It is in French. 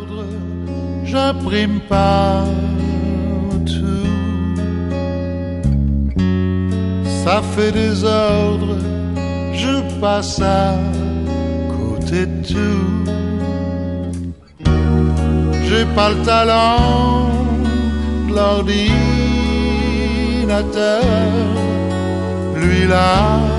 ordres, j'imprime partout. Ça fait des ordres, je passe à côté de tout. J'ai pas le talent de l'ordinateur, lui là